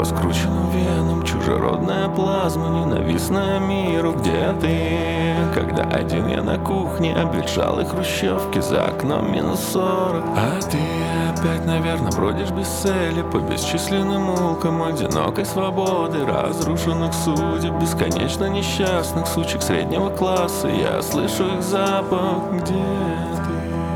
по скрученным венам, чужеродная плазма, ненавистная миру. Где ты? Когда один я на кухне обветшалой хрущевки, за окном -40. А ты опять, наверное, бродишь без цели по бесчисленным улкам одинокой свободы, разрушенных судеб, бесконечно несчастных сучек среднего класса. Я слышу их запах. Где ты?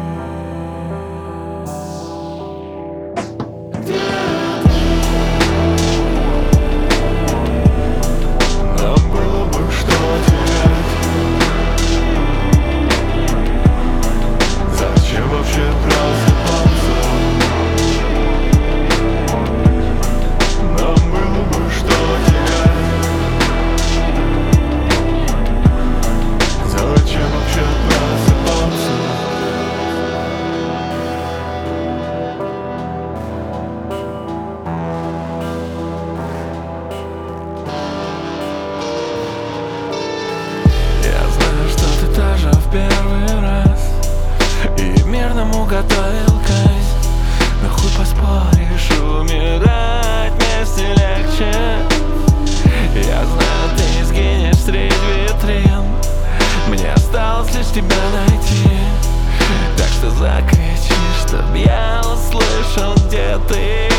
В первый раз и мирному готовил кайф. Но хуй поспоришь, умирать вместе легче. Я знаю, ты не сгинешь среди витрин, мне осталось лишь тебя найти. Так что закричи, чтоб я услышал, где ты.